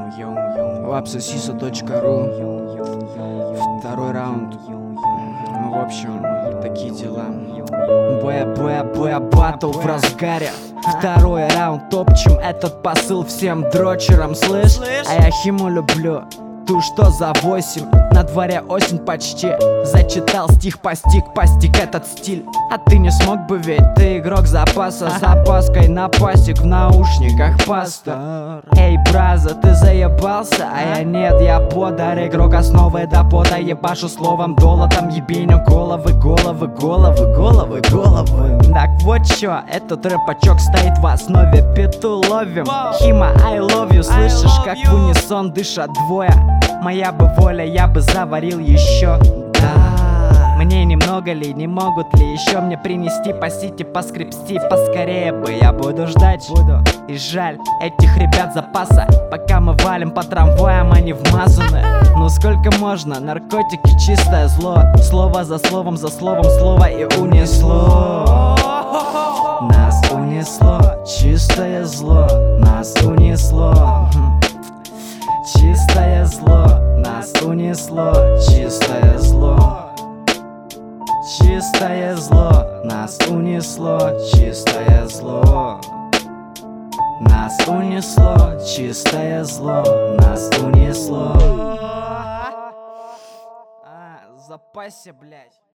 Lapsosisa.ru. Второй раунд. В общем, такие дела. Батл в разгаре. Второй раунд топчем этот посыл всем дрочерам, слышь? А я Химу люблю, ту что за 8. На дворе осень почти. Зачитал стих, постиг этот стиль. А ты не смог бы, ведь ты игрок запаса. С опаской на пасек, в наушниках паста. Эй, браза, ты заебался? А я нет, я подар. Игрок основы до пота. Ебашу словом долотом, ебеню головы. Так вот чё, этот рэпачок стоит в основе. Пету ловим. Хима, I love you. Слышишь, как в унисон дышат двое. Моя бы воля, я бы заварил еще. Да, мне немного ли, не могут ли еще мне принести по сити, поскребсти? Поскорее бы, я буду ждать. И жаль этих ребят запаса. Пока мы валим по трамваям, они вмазаны. Ну сколько можно, наркотики чистое зло. Слово за словом, слово и унесло. Нас унесло, чистое зло. Нас унесло. Чистое зло, нас унесло, чистое зло. Чистое зло, нас унесло, чистое зло. Нас унесло, чистое зло, нас унесло. Запасся, блядь.